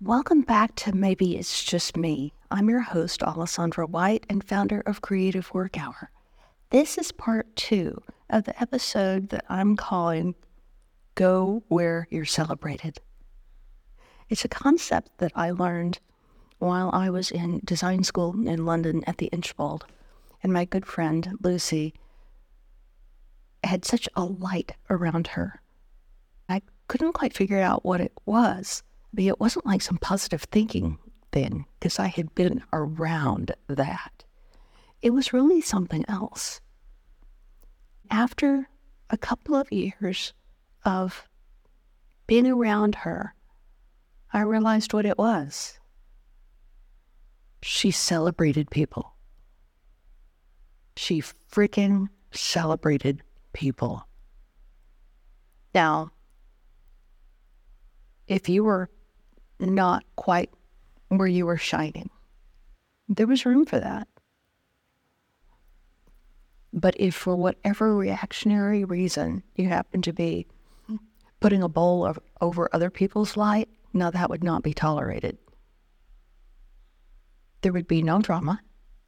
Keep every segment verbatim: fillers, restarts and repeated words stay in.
Welcome back to Maybe It's Just Me. I'm your host, Alessandra White, and founder of Creative Work Hour. This is part two of the episode that I'm calling Go Where You're Celebrated. It's a concept that I learned while I was in design school in London at the Inchbald, and my good friend, Lucy, had such a light around her. I couldn't quite figure out what it was. But it wasn't like some positive thinking then, because I had been around that. It was really something else. After a couple of years of being around her, I realized what it was. She celebrated people. She freaking celebrated people. Now, if you were not quite where you were shining, there was room for that. But if for whatever reactionary reason you happen to be putting a bowl of, over other people's light, now that would not be tolerated. There would be no drama.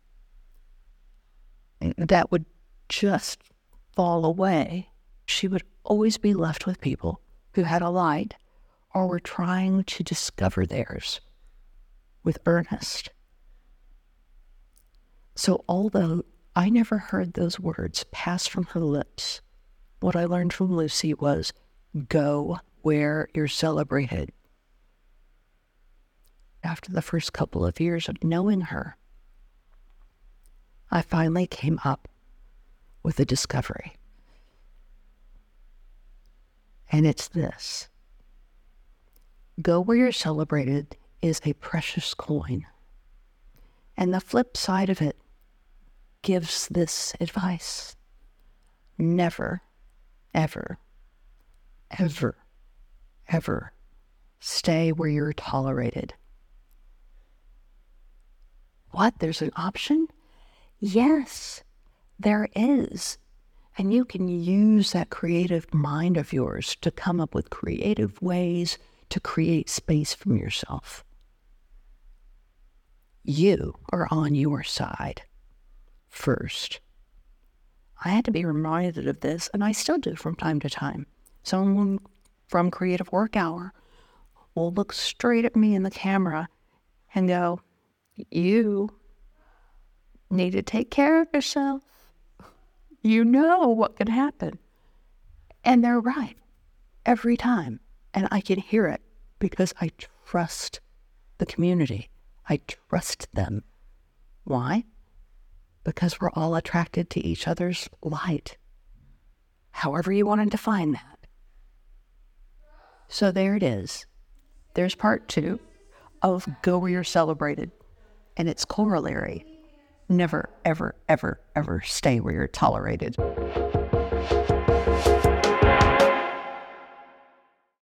That would just fall away. She would always be left with people who had a light or were trying to discover theirs with earnest. So although I never heard those words pass from her lips, what I learned from Lucy was, go where you're celebrated. After the first couple of years of knowing her, I finally came up with a discovery. And it's this. Go where you're celebrated is a precious coin. And the flip side of it gives this advice. Never, ever, ever, ever stay where you're tolerated. What? There's an option? Yes, there is. And you can use that creative mind of yours to come up with creative ways to create space from yourself. You are on your side first. I had to be reminded of this, and I still do from time to time. Someone from Creative Work Hour will look straight at me in the camera and go, you need to take care of yourself. You know what could happen. And they're right every time. And I can hear it because I trust the community. I trust them. Why? Because we're all attracted to each other's light. However you want to define that. So there it is. There's part two of Go Where You're Celebrated. And its corollary. Never, ever, ever, ever stay where you're tolerated.